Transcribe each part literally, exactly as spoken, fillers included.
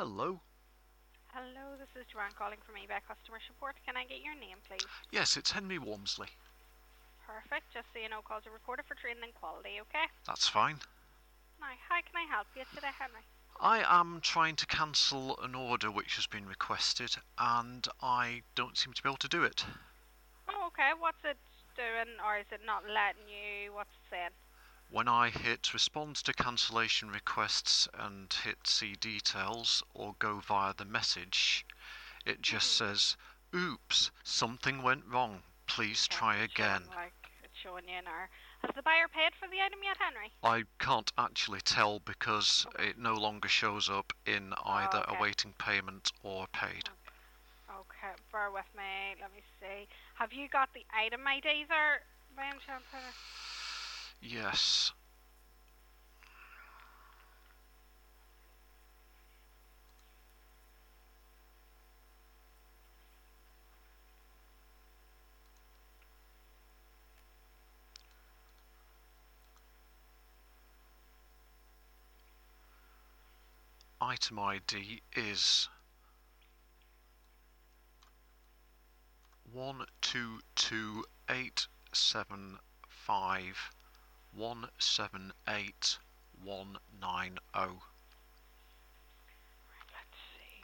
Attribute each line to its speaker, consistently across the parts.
Speaker 1: Hello.
Speaker 2: Hello, this is Joanne calling from eBay Customer Support. Can I get your name, please?
Speaker 1: Yes, it's Henry Walmsley.
Speaker 2: Perfect. Just so you know, calls are recorded for training and quality, okay?
Speaker 1: That's fine.
Speaker 2: Now, how can I help you today, Henry?
Speaker 1: I am trying to cancel an order which has been requested, and I don't seem to be able to do it.
Speaker 2: Oh, okay. What's it doing, or is it not letting you? What's it saying?
Speaker 1: When I hit respond to cancellation requests and hit see details or go via the message, it just
Speaker 2: Mm-hmm.
Speaker 1: says, oops, something went wrong. Please
Speaker 2: Okay,
Speaker 1: try
Speaker 2: it's
Speaker 1: again.
Speaker 2: showing, like, it's showing you now. Has the buyer paid for the item yet, Henry?
Speaker 1: I can't actually tell because
Speaker 2: Okay.
Speaker 1: it no longer shows up in either
Speaker 2: Oh, okay.
Speaker 1: awaiting payment or paid.
Speaker 2: Okay. Okay, bear with me. Let me see. Have you got the item I D there, by any chance, Henry?
Speaker 1: Yes. Item I D is one two two eight seven five one seven eight one nine zero.
Speaker 2: Let's see.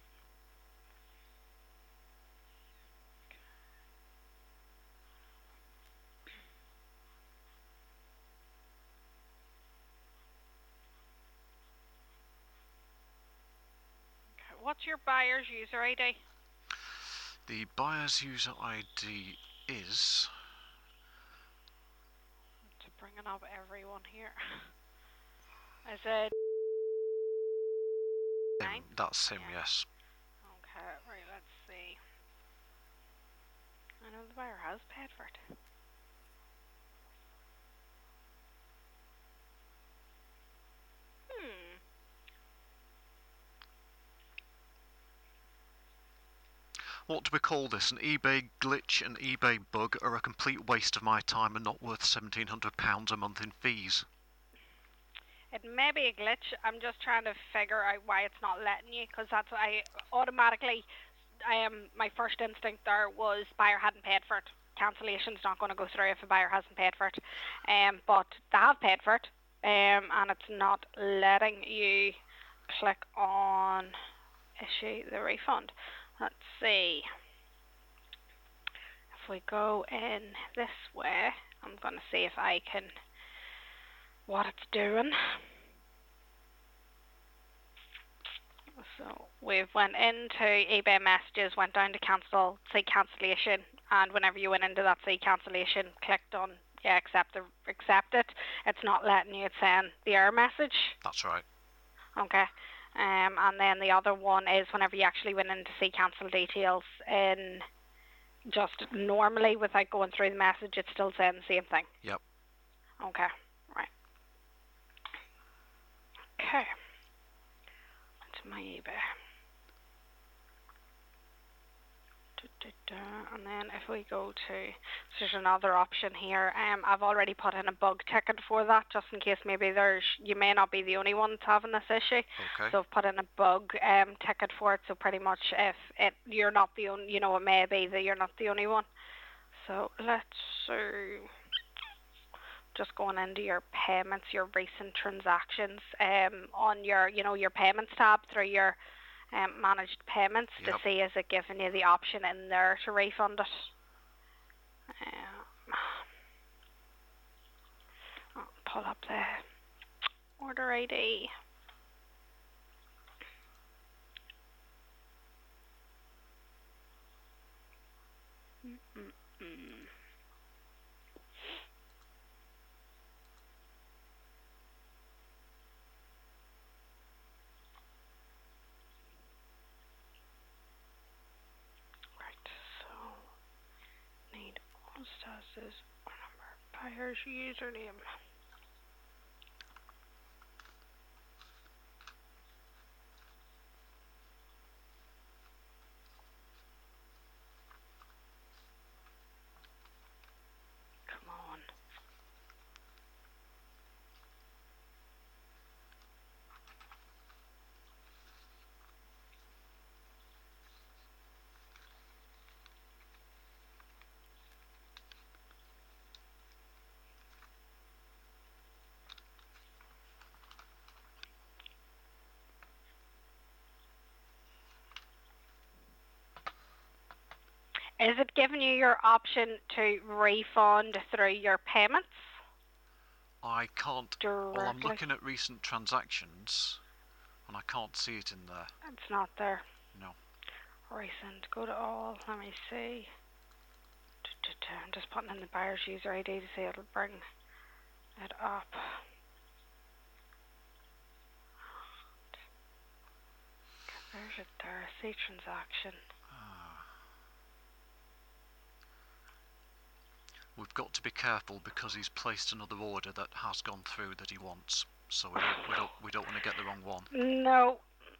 Speaker 2: Okay, what's your buyer's user I D?
Speaker 1: The buyer's user I D is...
Speaker 2: To bringing up everyone here. Is it nine?
Speaker 1: Him. That's him,
Speaker 2: Yeah.
Speaker 1: yes.
Speaker 2: Okay, right, let's see. I know the buyer has paid for it. Hmm.
Speaker 1: What do we call this? An eBay glitch and eBay bug are a complete waste of my time and not worth seventeen hundred pounds a month in fees.
Speaker 2: It may be a glitch. I'm just trying to figure out why it's not letting you, because that's I automatically. I am my first instinct there was buyer hadn't paid for it. Cancellation's not going to go through if a buyer hasn't paid for it. Um, but they have paid for it, um, and it's not letting you click on issue the refund. Let's see. If we go in this way, I'm going to see if I can what it's doing. So we've went into eBay messages, went down to cancel, say cancellation, and whenever you went into that say cancellation, clicked on yeah accept the accept it. It's not letting you. It's saying the error message.
Speaker 1: That's right.
Speaker 2: Okay. Um, and then the other one is whenever you actually went in to see cancel details in just normally without going through the message, it's still saying the same thing.
Speaker 1: Yep.
Speaker 2: Okay. Right. Okay. Into my eBay. And then if we go to, so there's another option here. Um, I've already put in a bug ticket for that, just in case maybe there's, you may not be the only one that's having this issue.
Speaker 1: Okay.
Speaker 2: So I've put in a bug um ticket for it. So pretty much, if it you're not the only, you know, it may be that you're not the only one. So let's see. Just going into your payments, your recent transactions, um, on your, you know, your payments tab through your Um, managed payments
Speaker 1: Yep.
Speaker 2: to see is it giving you the option in there to refund it. Um, I'll pull up the order I D. Mm-mm-mm. Right, so need all statuses, number, buyer's username. Come on. Is it giving you your option to refund through your payments?
Speaker 1: I can't.
Speaker 2: Directly.
Speaker 1: Well, I'm looking at recent transactions, and I can't see it in there.
Speaker 2: It's not there.
Speaker 1: No.
Speaker 2: Recent. Go to all. Let me see. I'm just putting in the buyer's user I D to see it'll bring it up. There's it there. See transaction.
Speaker 1: Ah. We've got to be careful because he's placed another order that has gone through that he wants. So we don't, we don't, we don't want to get the wrong one.
Speaker 2: No.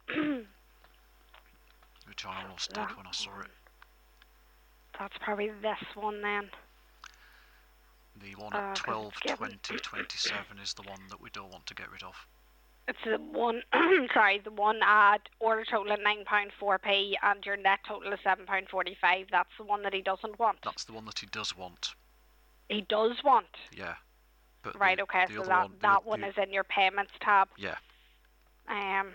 Speaker 1: Which I almost did when I saw it.
Speaker 2: That's probably this one then.
Speaker 1: The one
Speaker 2: Uh,
Speaker 1: at
Speaker 2: 'cause
Speaker 1: twelve
Speaker 2: it's getting-
Speaker 1: twenty twenty-seven is the one that we don't want to get rid of.
Speaker 2: It's the one, sorry, the one at order total at nine pounds four p and your net total is seven pounds forty-five. That's the one that he doesn't want.
Speaker 1: That's the one that he does want.
Speaker 2: He does want?
Speaker 1: Yeah. But
Speaker 2: right,
Speaker 1: the,
Speaker 2: okay,
Speaker 1: the
Speaker 2: so
Speaker 1: other
Speaker 2: that,
Speaker 1: one,
Speaker 2: that
Speaker 1: the,
Speaker 2: one
Speaker 1: the,
Speaker 2: is in your payments tab.
Speaker 1: Yeah.
Speaker 2: Um,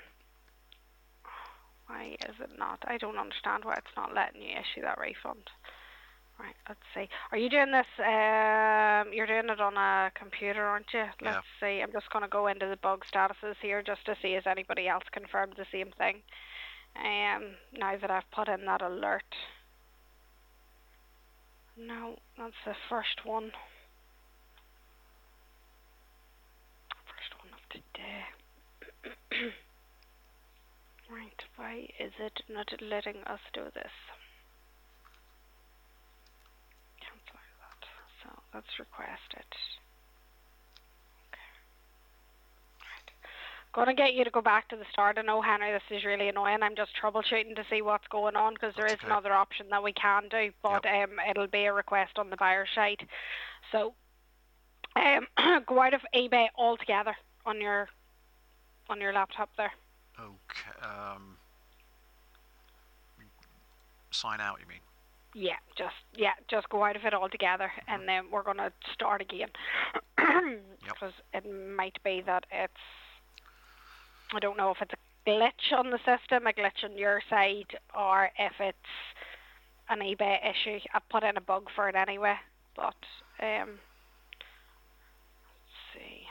Speaker 2: why is it not? I don't understand why it's not letting you issue that refund. Right, let's see. Are you doing this, um, you're doing it on a computer, aren't you? Let's
Speaker 1: Yeah.
Speaker 2: see. I'm just going to go into the bug statuses here just to see if anybody else confirmed the same thing. Um, now that I've put in that alert. No, that's the first one. First one of today. Right, why is it not letting us do this? Cancel that. So let's request it. Okay. Right. Gonna get you to go back to the start. I know, Henry, this is really annoying. I'm just troubleshooting to see what's going on because there is
Speaker 1: okay.
Speaker 2: another option that we can do, but
Speaker 1: Yep.
Speaker 2: um, it'll be a request on the buyer side. So um, go out of eBay altogether on your on your laptop there.
Speaker 1: Okay. Um, sign out, you mean?
Speaker 2: Yeah, just yeah, just go out of it altogether,
Speaker 1: Mm-hmm.
Speaker 2: and then we're gonna start again. Because yep. It might be that it's, I don't know if it's a glitch on the system, a glitch on your side, or if it's an eBay issue. I've put in a bug for it anyway, but um, let's see.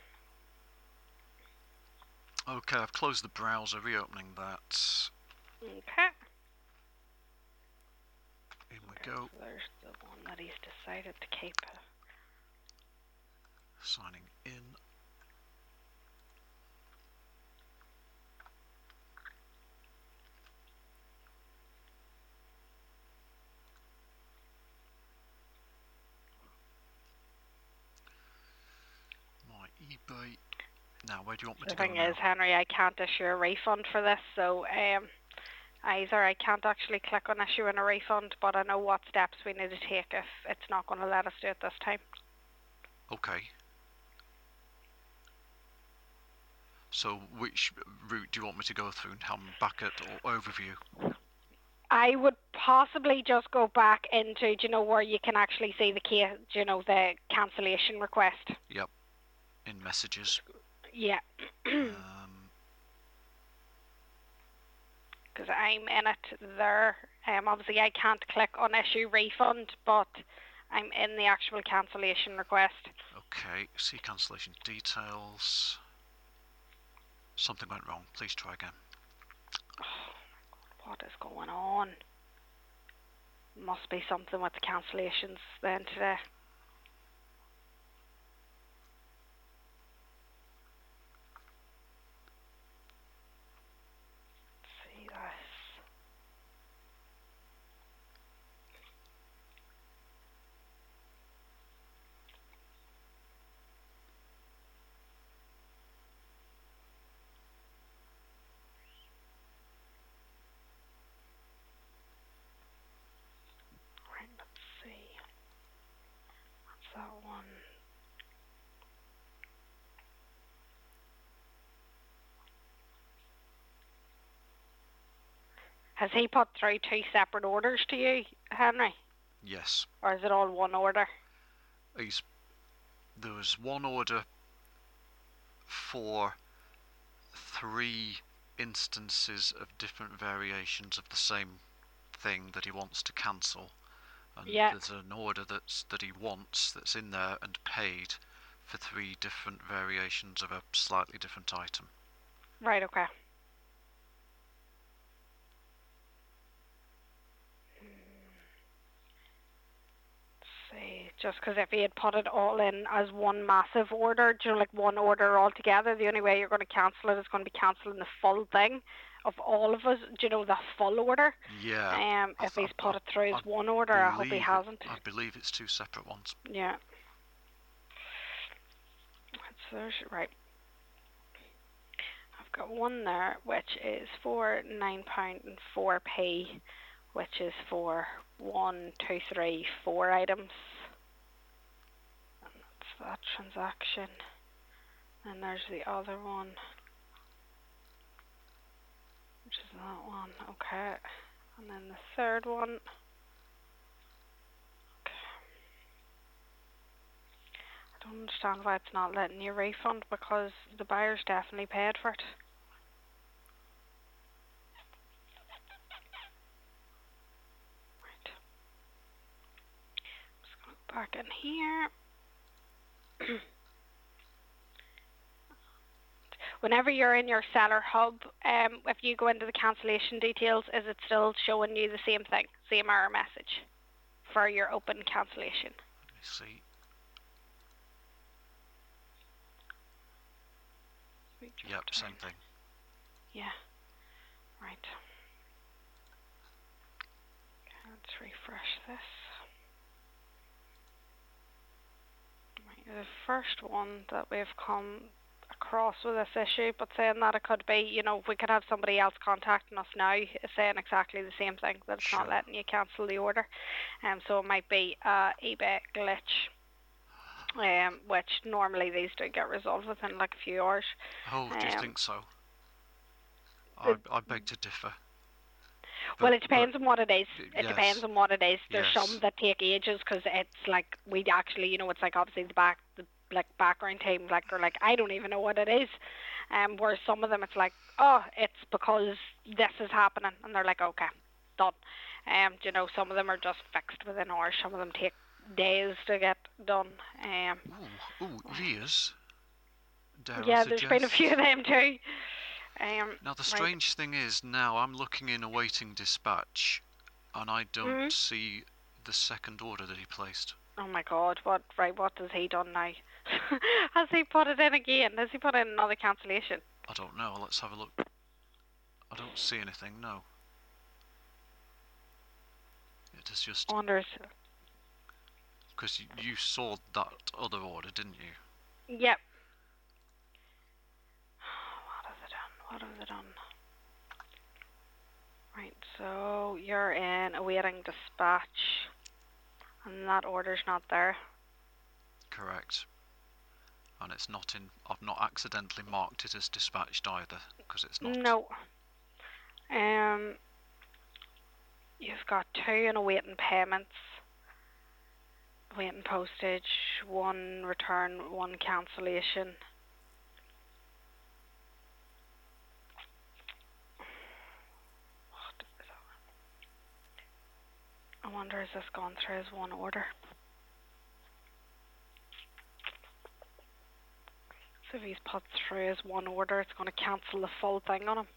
Speaker 1: Okay, I've closed the browser, reopening that.
Speaker 2: Okay.
Speaker 1: In we
Speaker 2: okay,
Speaker 1: go.
Speaker 2: So there's the one that he's decided to keep.
Speaker 1: Signing in. My eBay. Now, where do you want me
Speaker 2: the
Speaker 1: to go
Speaker 2: thing
Speaker 1: now?
Speaker 2: is, Henry, I can't issue a refund for this, so um, either I can't actually click on issuing a refund, but I know what steps we need to take if it's not going to let us do it this time.
Speaker 1: Okay. So, which route do you want me to go through? Come back at or overview?
Speaker 2: I would possibly just go back into, do you know, where you can actually see the key, do you know, the cancellation request.
Speaker 1: Yep. In messages.
Speaker 2: Yeah.
Speaker 1: um.
Speaker 2: Because I'm in it there. Um, obviously, I can't click on issue refund, but I'm in the actual cancellation request.
Speaker 1: Okay. See cancellation details. Something went wrong. Please try again.
Speaker 2: Oh, what is going on? Must be something with the cancellations then today. Let's see this. Right, let's see. What's that one? Has he put through two separate orders to you, Henry?
Speaker 1: Yes.
Speaker 2: Or is it all one order?
Speaker 1: He's, there was one order for three instances of different variations of the same thing that he wants to cancel. And
Speaker 2: Yeah.
Speaker 1: there's an order that's that he wants that's in there and paid for three different variations of a slightly different item.
Speaker 2: Right, okay. See, just because if he had put it all in as one massive order, you know, like one order altogether, the only way you're going to cancel it is going to be cancelling the full thing of all of us, do you know, the full order.
Speaker 1: Yeah.
Speaker 2: Um, if
Speaker 1: th-
Speaker 2: he's put
Speaker 1: I,
Speaker 2: it through
Speaker 1: I
Speaker 2: as one order, I hope he
Speaker 1: it,
Speaker 2: hasn't.
Speaker 1: I believe it's two separate ones.
Speaker 2: Yeah. So there's, right. I've got one there, which is for nine pound and four p, which is for one, two, three, four items. And that's that transaction. And there's the other one, which is that one. Okay. And then the third one. Okay. I don't understand why it's not letting you refund, because the buyer's definitely paid for it. Right. Just going to go back in here. Whenever you're in your seller hub, um, if you go into the cancellation details, is it still showing you the same thing, same error message for your open cancellation?
Speaker 1: Let me see. Yep, same thing.
Speaker 2: Yeah. Right. Okay, let's refresh this. Right, the first one that we've come across with this issue, but saying that it could be, you know, we could have somebody else contacting us now saying exactly the same thing, that it's
Speaker 1: Sure.
Speaker 2: not letting you cancel the order. Um, so it might be a eBay glitch, um, which normally these do get resolved within like a few hours.
Speaker 1: Oh, do you
Speaker 2: Um,
Speaker 1: think so? I, I beg to differ.
Speaker 2: Well,
Speaker 1: But-
Speaker 2: it depends
Speaker 1: but-
Speaker 2: on what it is. It
Speaker 1: yes.
Speaker 2: depends on what it is. There's
Speaker 1: Yes.
Speaker 2: some that take ages because it's like we actually, you know, it's like obviously the back, the like background team, like are like I don't even know what it is. Um, whereas some of them, it's like, oh, it's because this is happening, and they're like, okay, done. Um, you know, some of them are just fixed within hours. Some of them take days to get done. Um,
Speaker 1: Ooh, ooh, years. Dare I
Speaker 2: yeah, there's been a
Speaker 1: suggest.
Speaker 2: few of them too. Um,
Speaker 1: Now the
Speaker 2: right.
Speaker 1: strange thing is, now I'm looking in awaiting dispatch, and I don't
Speaker 2: Mhm.
Speaker 1: see the second order that he placed.
Speaker 2: Oh my God! What right? What has he done now? Has he put it in again? Has he put in another cancellation?
Speaker 1: I don't know. Let's have a look. I don't see anything. No. It is just
Speaker 2: Wonders.
Speaker 1: because you, you saw that other order, didn't you?
Speaker 2: Yep. What have they done? What have they done? Right. So you're in awaiting dispatch, and that order's not there.
Speaker 1: Correct. And it's not in. I've not accidentally marked it as dispatched either, because it's not.
Speaker 2: No. Um. You've got two in awaiting payments. Waiting postage, one return, one cancellation. What is that? I wonder, is this gone through as one order? So if he's put through as one order, it's going to cancel the full thing on him.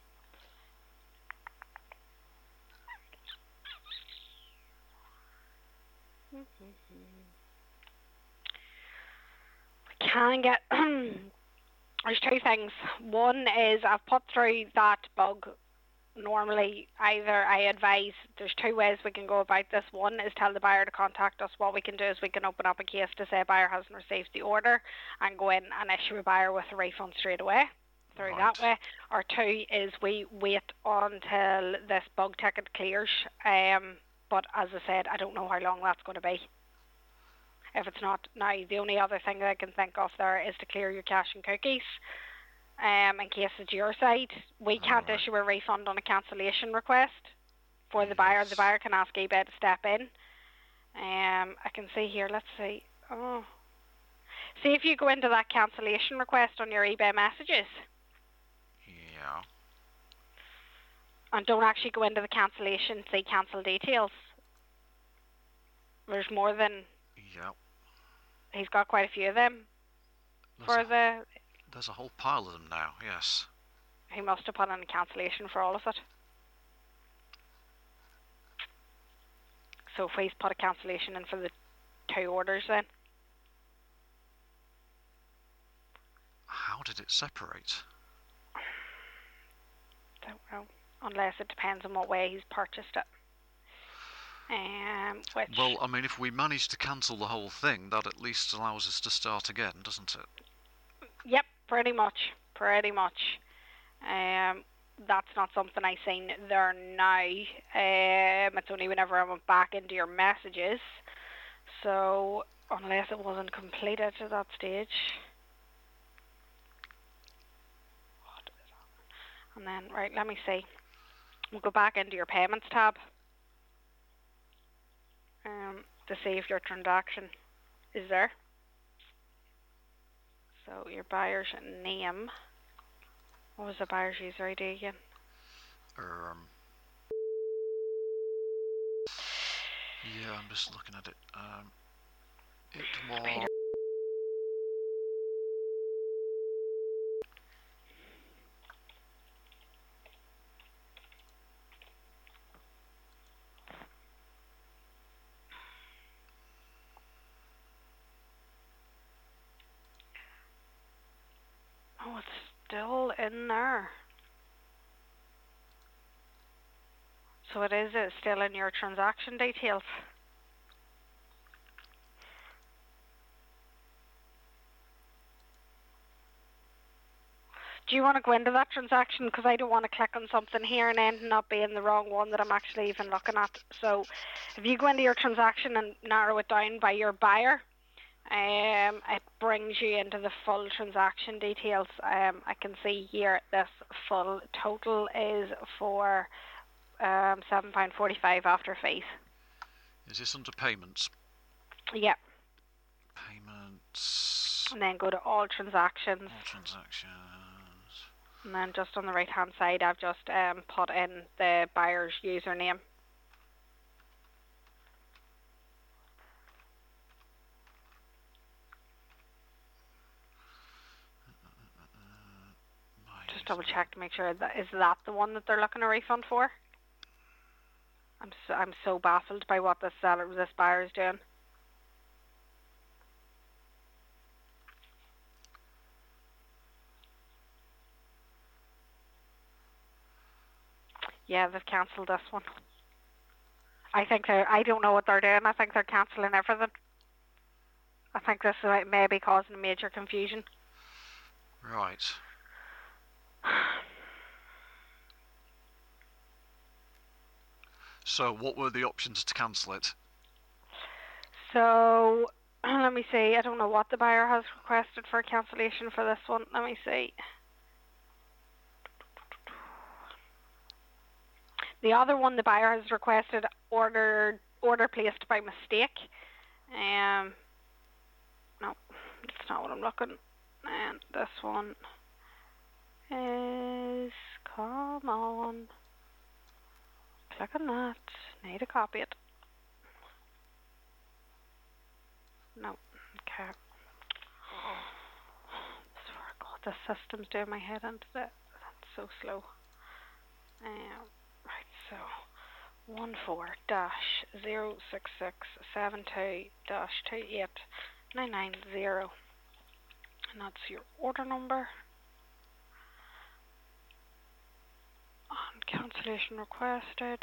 Speaker 2: We can get... There's two things. One is I've put through that bug. Normally, either I advise, there's two ways we can go about this. One is tell the buyer to contact us. What we can do is we can open up a case to say buyer hasn't received the order and go in and issue a buyer with a refund straight away through
Speaker 1: Right.
Speaker 2: that way. Or two is we wait until this bug ticket clears. Um, but as I said, I don't know how long that's going to be. If it's not now, the only other thing that I can think of there is to clear your cache and cookies. Um, in case it's your side, we can't
Speaker 1: Alright.
Speaker 2: issue a refund on a cancellation request for the buyer.
Speaker 1: Yes.
Speaker 2: The buyer can ask eBay to step in. Um, I can see here. Let's see. Oh, see if you go into that cancellation request on your eBay messages,
Speaker 1: Yeah.
Speaker 2: and don't actually go into the cancellation. See cancel details. There's more than...
Speaker 1: Yeah.
Speaker 2: He's got quite a few of them.
Speaker 1: There's
Speaker 2: for
Speaker 1: a,
Speaker 2: the...
Speaker 1: There's a whole pile of them now, yes.
Speaker 2: He must have put in a cancellation for all of it. So if he's put a cancellation in for the two orders then.
Speaker 1: How did it separate?
Speaker 2: Don't know. Unless it depends on what way he's purchased it. Um, which...
Speaker 1: Well, I mean, if we manage to cancel the whole thing, that at least allows us to start again, doesn't it?
Speaker 2: Yep, pretty much. Pretty much. Um, that's not something I seen there now. Um, it's only whenever I went back into your messages. So, unless it wasn't completed at that stage. And then, right, let me see. We'll go back into your payments tab. Um, to see if your transaction is there. So, your buyer's name. What was the buyer's user I D again?
Speaker 1: Um, yeah, I'm just looking at it. Um, it was...
Speaker 2: Peter. Oh, it's still in there. So it is it's still in your transaction details. Do you want to go into that transaction? Because I don't want to click on something here and end up being the wrong one that I'm actually even looking at. So if you go into your transaction and narrow it down by your buyer, um, it brings you into the full transaction details. Um, I can see here this full total is for um, seven pounds forty-five after fees.
Speaker 1: Is this under payments?
Speaker 2: Yep.
Speaker 1: Payments.
Speaker 2: And then go to all transactions.
Speaker 1: All transactions.
Speaker 2: And then just on the right hand side, I've just um, put in the buyer's username. Just double check to make sure that is that the one that they're looking a refund for. I'm so, I'm so baffled by what this seller, this buyer is doing. Yeah, they've cancelled this one. I think they're, I don't know what they're doing. I think they're cancelling everything. I think this may be causing major confusion.
Speaker 1: Right. So what were the options to cancel it?
Speaker 2: So, let me see. I don't know what the buyer has requested for cancellation for this one. Let me see. The other one the buyer has requested order order placed by mistake. Um, no, that's not what I'm looking. And this one is, come on. Click on that. Need to copy it. No, okay. Swear to God, the system's doing my head into that. That's so slow. Um, right, so one four dash zero six six seven two dash two eight nine nine zero, and that's your order number. And cancellation requested.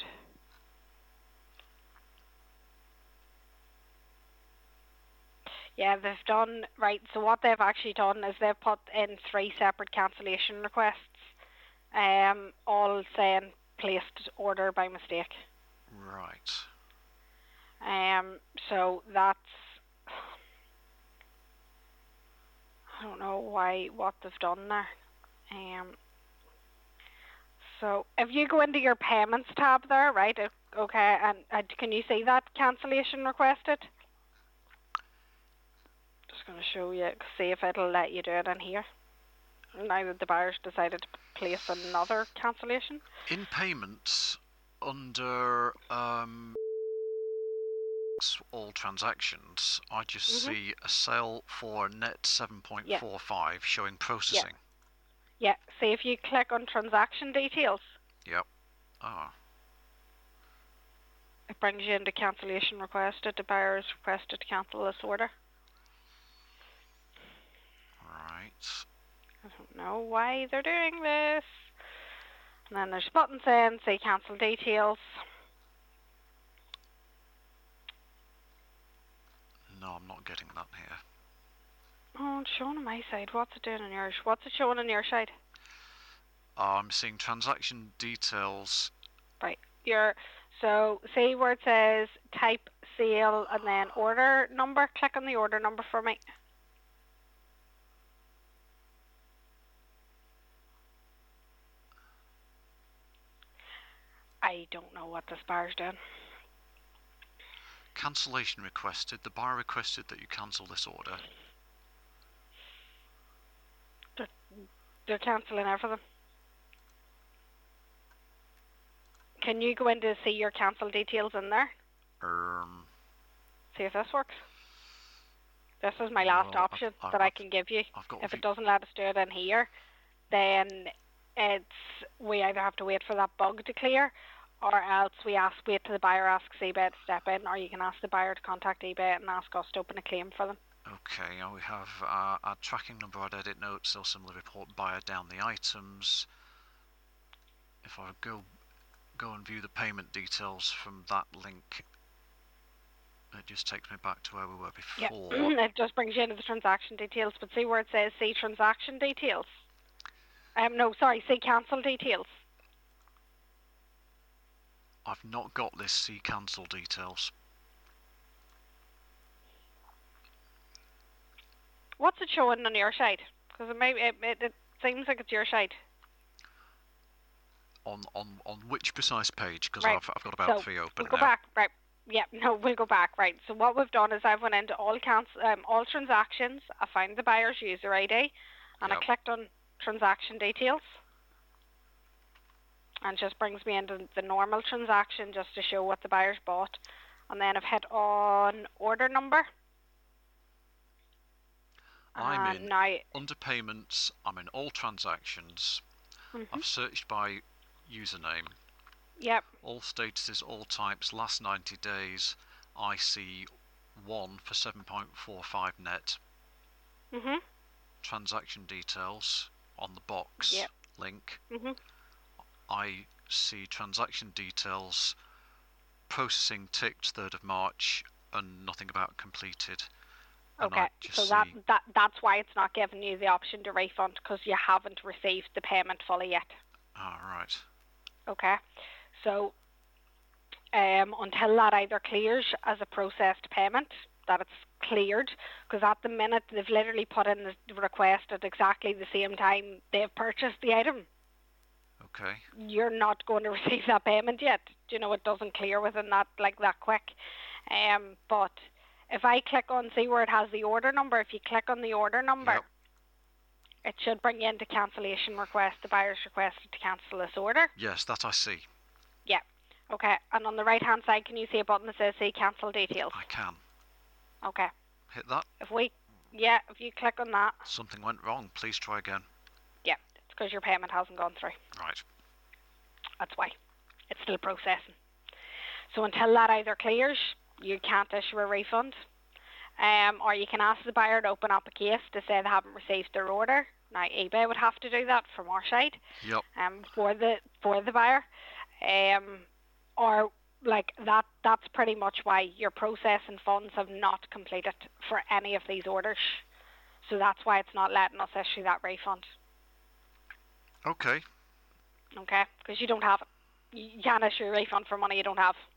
Speaker 2: Yeah, they've done, right, so what they've actually done is they've put in three separate cancellation requests, um, all saying placed order by mistake.
Speaker 1: Right.
Speaker 2: Um, so that's, I don't know why, what they've done there. Um, so if you go into your payments tab there, right, okay, and uh, can you see that cancellation requested? Just going to show you, see if it'll let you do it in here. Now that the buyer's decided to place another cancellation.
Speaker 1: In payments, under um, all transactions, I just
Speaker 2: Mhm.
Speaker 1: see a sale for net seven point four five
Speaker 2: Yeah.
Speaker 1: showing processing.
Speaker 2: Yeah. See if you click on transaction details.
Speaker 1: Yep. Oh.
Speaker 2: It brings you into cancellation requested. The buyer is requested to cancel this order.
Speaker 1: Right.
Speaker 2: I don't know why they're doing this. And then there's a button saying say cancel details.
Speaker 1: No, I'm not getting that here.
Speaker 2: Oh, it's showing on my side. What's it doing on yours? What's it showing on your side?
Speaker 1: I'm seeing transaction details.
Speaker 2: Right. Your so see where it says type sale and then order number. Click on the order number for me. I don't know what this bar's doing.
Speaker 1: Cancellation requested. The buyer requested that you cancel this order.
Speaker 2: They're, they're cancelling everything. Can you go in to see your cancel details in there?
Speaker 1: Um.
Speaker 2: See if this works. This is my last
Speaker 1: well,
Speaker 2: option
Speaker 1: I've, I've
Speaker 2: that
Speaker 1: got,
Speaker 2: I can give you.
Speaker 1: I've got
Speaker 2: If it doesn't let us do it in here, then it's we either have to wait for that bug to clear, or else we ask wait till the buyer asks eBay to step in, or you can ask the buyer to contact eBay and ask us to open a claim for them.
Speaker 1: Okay, now we have uh, our tracking number, our edit notes, they'll similarly report buyer down the items. If I go go and view the payment details from that link, it just takes me back to where we were before.
Speaker 2: Yeah, it just brings you into the transaction details, but see where it says see transaction details? Um, no, sorry, see cancel details.
Speaker 1: I've not got this see cancel details.
Speaker 2: What's it showing on your side? Because it, may, it, it, it seems like it's your side.
Speaker 1: On on, on which precise page? Because
Speaker 2: right.
Speaker 1: I've, I've got about
Speaker 2: so
Speaker 1: three open
Speaker 2: we'll go
Speaker 1: now.
Speaker 2: back, right. Yeah, no, we'll go back, right. So what we've done is I've went into all cancel, um, all transactions, I found the buyer's user I D, and
Speaker 1: yep.
Speaker 2: I clicked on transaction details. And just brings me into the normal transaction just to show what the buyer's bought. And then I've hit on order number.
Speaker 1: I'm
Speaker 2: and
Speaker 1: in
Speaker 2: now,
Speaker 1: under payments, I'm in all transactions.
Speaker 2: mm-hmm.
Speaker 1: I've searched by username.
Speaker 2: Yep.
Speaker 1: All statuses, all types, last ninety days. I see one for seven point four five net.
Speaker 2: Mhm.
Speaker 1: Transaction details on the box
Speaker 2: yep.
Speaker 1: link.
Speaker 2: Mhm.
Speaker 1: I see transaction details, processing ticked third of March, and nothing about completed. And
Speaker 2: okay, so
Speaker 1: see...
Speaker 2: that, that that's why it's not giving you the option to refund, because you haven't received the payment fully yet.
Speaker 1: Ah, right.
Speaker 2: Okay, so um, until that either clears as a processed payment, that it's cleared, because at the minute they've literally put in the request at exactly the same time they've purchased the item.
Speaker 1: Okay.
Speaker 2: You're not going to receive that payment yet. You know, it doesn't clear within that like that quick. Um, but if I click on, see where it has the order number, if you click on the order number,
Speaker 1: yep.
Speaker 2: it should bring you into cancellation request. The buyer's requested to cancel this order.
Speaker 1: Yes, that I see.
Speaker 2: Yeah. Okay. And on the right hand side, can you see a button that says see cancel details?
Speaker 1: I can.
Speaker 2: Okay.
Speaker 1: Hit that.
Speaker 2: If we, yeah, if you click on that.
Speaker 1: Something went wrong. Please try again.
Speaker 2: Yeah, it's because your payment hasn't gone through.
Speaker 1: Right.
Speaker 2: That's why. It's still processing. So until that either clears, you can't issue a refund. Um, or you can ask the buyer to open up a case to say they haven't received their order. Now eBay would have to do that from our side.
Speaker 1: Yep.
Speaker 2: Um, for the for the buyer. Um, or like that. That's pretty much why your processing funds have not completed for any of these orders. So that's why it's not letting us issue that refund.
Speaker 1: Okay.
Speaker 2: Okay, because you don't have it. You can't issue a refund for money you don't have.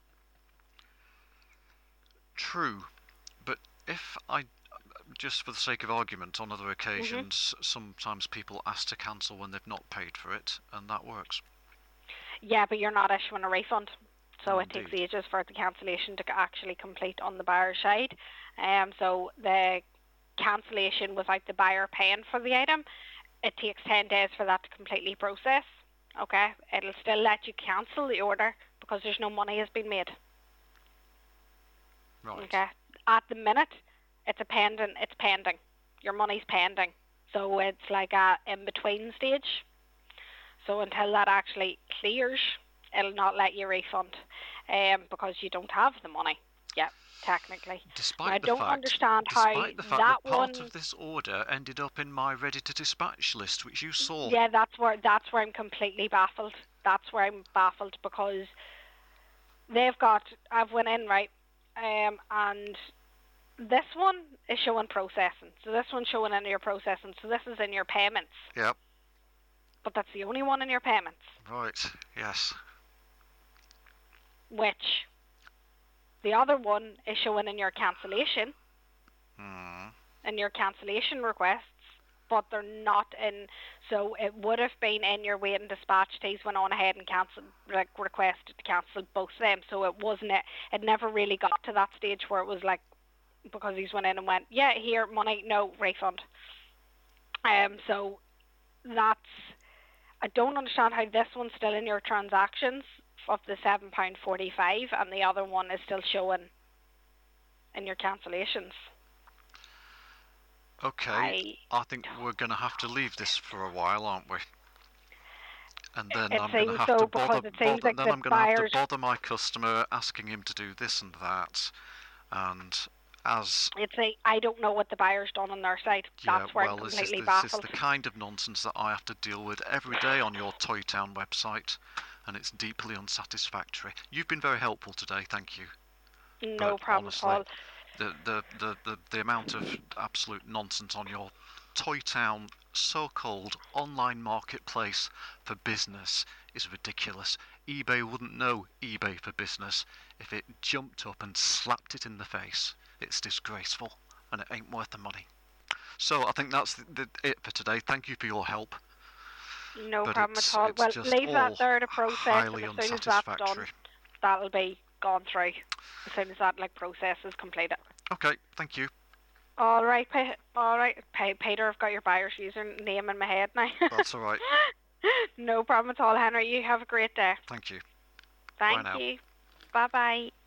Speaker 1: True, but if I, just for the sake of argument, on other occasions, mm-hmm. sometimes people ask to cancel when they've not paid for it, and that works.
Speaker 2: Yeah, but you're not issuing a refund, so
Speaker 1: oh,
Speaker 2: it
Speaker 1: indeed.
Speaker 2: takes ages for the cancellation to actually complete on the buyer's side. Um, so the cancellation without the buyer paying for the item, it takes ten days for that to completely process. Okay, it'll still let you cancel the order because there's no money has been made.
Speaker 1: Right.
Speaker 2: Okay. At the minute, it's a pending. It's pending. Your money's pending. So it's like a in between stage. So until that actually clears, it'll not let you refund, um, because you don't have the money yet, technically.
Speaker 1: Despite
Speaker 2: Now, I
Speaker 1: the
Speaker 2: don't
Speaker 1: fact,
Speaker 2: understand how
Speaker 1: despite the fact
Speaker 2: that
Speaker 1: that part
Speaker 2: one.
Speaker 1: of this order ended up in my ready to dispatch list, which you saw.
Speaker 2: Yeah, that's where that's where I'm completely baffled. That's where I'm baffled because they've got. I've went in right, um, and this one is showing processing. So this one's showing in your processing. So this is in your payments.
Speaker 1: Yep.
Speaker 2: But that's the only one in your payments.
Speaker 1: Right. Yes.
Speaker 2: Which the other one is showing in your cancellation.
Speaker 1: Hmm.
Speaker 2: In your cancellation requests, but they're not in. So it would have been in your waiting dispatch. These went on ahead and cancelled, like requested to cancel both of them. So it wasn't. It, it never really got to that stage where it was like, because he's went in and went, yeah, here, money, no refund. Um. So that's. I don't understand how this one's still in your transactions of the seven pound forty-five, and the other one is still showing in your cancellations.
Speaker 1: Okay,
Speaker 2: I,
Speaker 1: I think we're going to have to leave this for a while, aren't we? And then
Speaker 2: it
Speaker 1: I'm going to
Speaker 2: seems
Speaker 1: have
Speaker 2: so
Speaker 1: to
Speaker 2: because
Speaker 1: bother,
Speaker 2: it seems
Speaker 1: bother
Speaker 2: like
Speaker 1: then
Speaker 2: the
Speaker 1: I'm going to have to
Speaker 2: buyers.
Speaker 1: bother my customer, asking him to do this and that, and as
Speaker 2: It's a, I don't know what the buyer's done on their side.
Speaker 1: yeah,
Speaker 2: That's where
Speaker 1: well,
Speaker 2: I'm
Speaker 1: this is
Speaker 2: completely
Speaker 1: this is
Speaker 2: baffled.
Speaker 1: the kind of nonsense that I have to deal with every day on your Toy Town website, and it's deeply unsatisfactory. You've been very helpful today, thank you.
Speaker 2: No
Speaker 1: But
Speaker 2: problem
Speaker 1: honestly,
Speaker 2: at all.
Speaker 1: the, the, the, the, the amount of absolute nonsense on your Toy Town so-called online marketplace for business is ridiculous. eBay wouldn't know eBay for business if it jumped up and slapped it in the face. It's disgraceful, and it ain't worth the money. So I think that's the, the, it for today. Thank you for your help.
Speaker 2: No
Speaker 1: But
Speaker 2: problem
Speaker 1: it's
Speaker 2: at all.
Speaker 1: it's
Speaker 2: Well,
Speaker 1: just
Speaker 2: leave that
Speaker 1: all
Speaker 2: there to process,
Speaker 1: highly
Speaker 2: and as soon as that's done,
Speaker 1: unsatisfactory.
Speaker 2: that'll be gone through. As soon as that like process is completed.
Speaker 1: Okay, thank you.
Speaker 2: All right, Pe- all right, Pe- Peter. I've got your buyer's username in my head now.
Speaker 1: That's all right.
Speaker 2: No problem at all, Henry. You have a great day.
Speaker 1: Thank you.
Speaker 2: Thank
Speaker 1: Bye now.
Speaker 2: you. Bye bye.